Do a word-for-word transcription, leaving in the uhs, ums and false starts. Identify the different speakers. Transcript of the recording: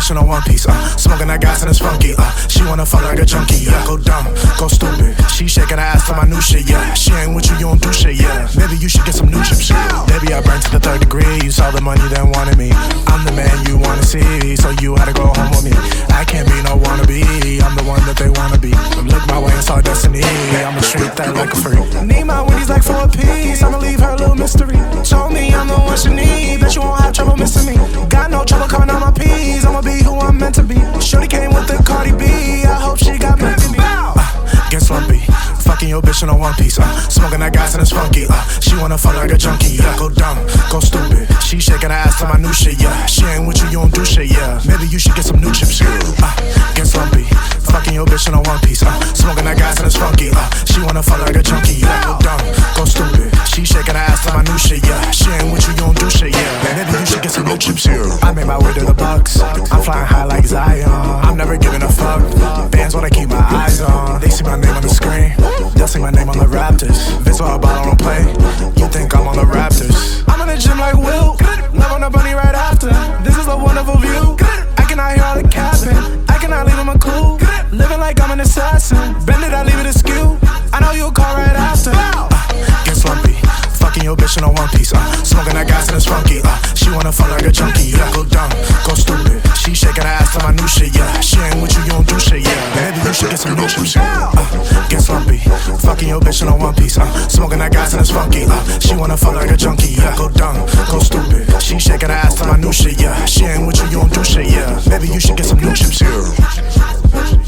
Speaker 1: bitch in a one piece, uh, smoking that gas and it's funky, uh, she wanna fuck like a junkie, yeah, go dumb, go stupid, she shaking her ass to my new shit, yeah, she ain't with you, you don't do shit, yeah, maybe you should get some new chips, baby I burned to the third degree, you saw the money then wanted me, I'm the man you wanna see, so you had to go home with me, I can't be no wannabe, I'm the one that they wanna be, look my way and saw destiny, I'ma treat that like a freak, need my Wendy's like for a piece, I'ma leave her a little mystery, told me I'm the one she need, bet you won't have trouble missing me, got no trouble coming on my P's, I'ma be who I'm meant to be, shorty came with the Cardi B, I hope she got meant to me, uh, get slumpy, fucking your bitch in a one piece, uh, smoking that gas and it's funky, uh, she wanna fuck like a junkie, yeah, go dumb, go stupid, she shaking her ass to my new shit, yeah, she ain't with you, you don't do shit, yeah, maybe you should get some new chips, uh, get slumpy, fucking your bitch in a one piece, uh, smoking that gas and it's funky, uh, she wanna fuck like a junkie, yeah, go dumb, go stupid, she shaking her ass to my new shit, yeah, she ain't with you, you don't do shit, yeah, maybe you should get some new chips, here. I made my way to the Bucks, I'm flying high like Zion, I'm never giving a fuck, fans wanna keep my eyes on, they see my name on the screen, they'll see my name on the Raptors, Vince all about on play, you think I'm on the Raptors, I'm in the gym like Will, love on the bunny right after, this is a wonderful view, I cannot hear all the capping, I cannot leave him a clue, living like I'm an assassin, bend it, I leave it askew, I know you'll call right after, uh, get slumpy, fucking your bitch in a one piece, uh, smoking that gas and it's funky, uh, she wanna fuck like a junkie, yeah, go dumb, go stupid, she shaking her ass to my new shit, yeah, she ain't with you, you don't do shit, yeah, maybe you should get some new chips, uh, get slumpy, fucking your bitch in a one piece, uh, smoking that gas and it's funky, uh, she wanna fuck like a junkie, yeah, go dumb, go stupid, she shaking her ass to my new shit, yeah, she ain't with you, you don't do shit, yeah, maybe you should get some new chips, yeah.